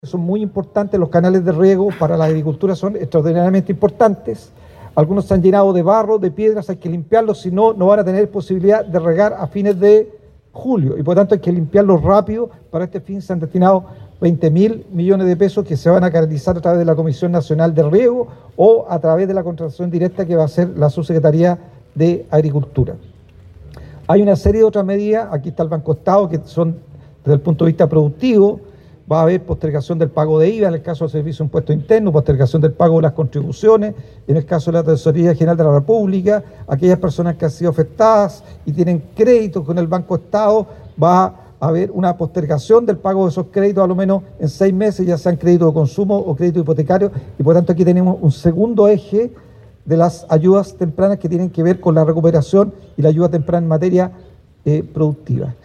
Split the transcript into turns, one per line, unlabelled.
Son muy importantes, los canales de riego para la agricultura son extraordinariamente importantes. Algunos se han llenado de barro, de piedras, hay que limpiarlos, si no, no van a tener posibilidad de regar a fines de julio y por tanto hay que limpiarlos rápido. Para este fin se han destinado 20.000 millones de pesos que se van a canalizar a través de la Comisión Nacional de Riego o a través de la contratación directa que va a hacer la Subsecretaría de Agricultura. Hay una serie de otras medidas, aquí está el Banco Estado, que son desde el punto de vista productivo. Va a haber postergación del pago de IVA en el caso del Servicio de Impuesto Interno, postergación del pago de las contribuciones, en el caso de la Tesorería General de la República, aquellas personas que han sido afectadas y tienen créditos con el Banco Estado, va a haber una postergación del pago de esos créditos a lo menos en 6 meses, ya sean créditos de consumo o créditos hipotecarios, y por tanto aquí tenemos un segundo eje de las ayudas tempranas que tienen que ver con la recuperación y la ayuda temprana en materia productiva.